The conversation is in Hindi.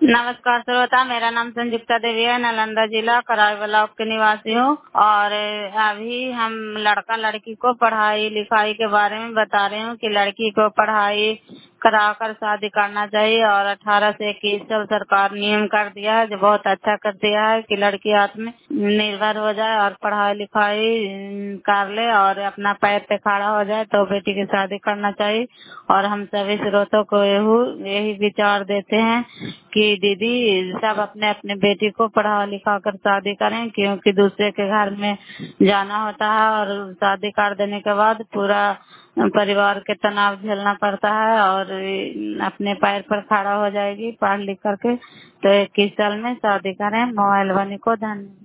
नमस्कार श्रोता, मेरा नाम संजुक्ता देवी है। नालंदा जिला कराई ब्लॉक के निवासी हूँ और अभी हम लड़का लड़की को पढ़ाई लिखाई के बारे में बता रहे हूँ कि लड़की को पढ़ाई कराकर शादी करना चाहिए और 18 से 21 साल सरकार नियम कर दिया है, जो बहुत अच्छा कर दिया है कि लड़की आत्मनिर्भर हो जाए और पढ़ाई लिखाई कर ले और अपना पैर पे खड़ा हो जाए तो बेटी की शादी करना चाहिए। और हम सभी स्रोतों को यही विचार देते हैं कि दीदी सब अपने अपने बेटी को पढ़ा लिखा कर शादी करें, क्योंकि दूसरे के घर में जाना होता है और शादी कर देने के बाद पूरा परिवार के तनाव झेलना पड़ता है और अपने पैर पर खड़ा हो जाएगी पढ़ लिख करके। तो 21 साल में शादी करें। मोबाइल वाली को धन्यवाद।